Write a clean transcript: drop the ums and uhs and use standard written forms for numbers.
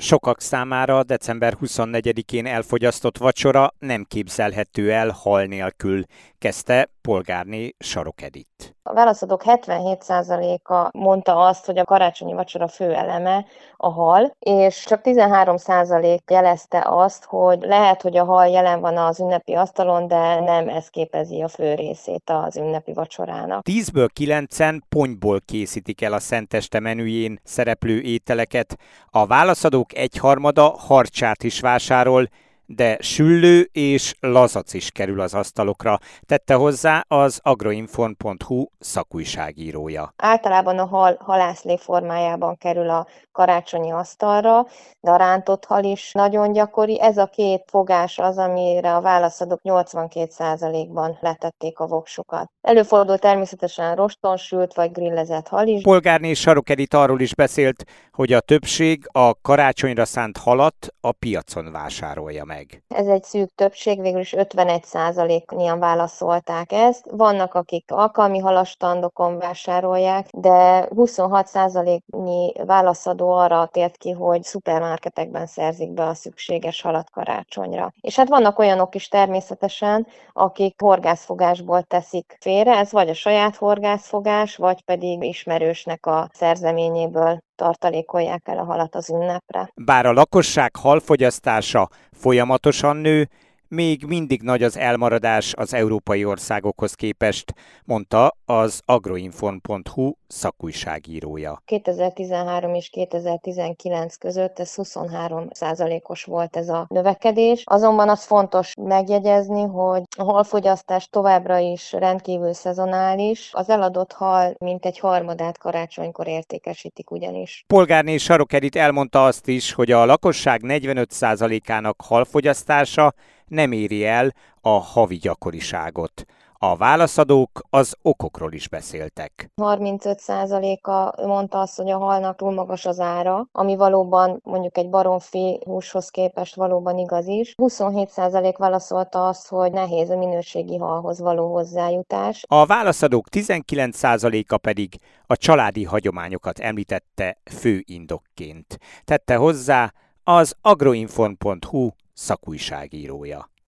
Sokak számára december 24-én elfogyasztott vacsora nem képzelhető el hal nélkül, kezdte polgárné Sarok Edit. A válaszadók 77%-a mondta azt, hogy a karácsonyi vacsora fő eleme a hal, és csak 13% jelezte azt, hogy lehet, hogy a hal jelen van az ünnepi asztalon, de nem ez képezi a fő részét az ünnepi vacsorának. 10-ből 9-en pontyból készítik el a szenteste menüjén szereplő ételeket, a válaszadók egyharmada harcsát is vásárol, de süllő és lazac is kerül az asztalokra, tette hozzá az agroinform.hu szakújságírója. Általában a hal halászlé formájában kerül a karácsonyi asztalra, de a rántott hal is nagyon gyakori. Ez a két fogás az, amire a válaszadók 82%-ban letették a voksukat. Előfordul természetesen rostonsült vagy grillezett hal is. Polgárné Sarok Edit arról is beszélt, hogy a többség a karácsonyra szánt halat a piacon vásárolja meg. Ez egy szűk többség, végül is 51%-nyian válaszolták ezt. Vannak, akik alkalmi halastandokon vásárolják, de 26%-nyi válaszadó arra tért ki, hogy szupermarketekben szerzik be a szükséges halat karácsonyra. És hát vannak olyanok is természetesen, akik horgászfogásból teszik félre, ez vagy a saját horgászfogás, vagy pedig ismerősnek a szerzeményéből tartalékolják el a halat az ünnepre. Bár a lakosság halfogyasztása folyamatosan nő, még mindig nagy az elmaradás az európai országokhoz képest, mondta az agroinform.hu szakújságírója. 2013 és 2019 között ez 23%-os volt ez a növekedés. Azonban az fontos megjegyezni, hogy a halfogyasztás továbbra is rendkívül szezonális. Az eladott hal mintegy harmadát karácsonykor értékesítik ugyanis. Polgárné Sarok Edit elmondta azt is, hogy a lakosság 45%-ának halfogyasztása nem éri el a havi gyakoriságot. A válaszadók az okokról is beszéltek. 35%-a mondta azt, hogy a halnak túl magas az ára, ami valóban mondjuk egy baromfi húshoz képest valóban igaz is. 27% válaszolta azt, hogy nehéz a minőségi halhoz való hozzájutás. A válaszadók 19%-a pedig a családi hagyományokat említette fő indokként. Tette hozzá az agroinform.hu szakújságírója.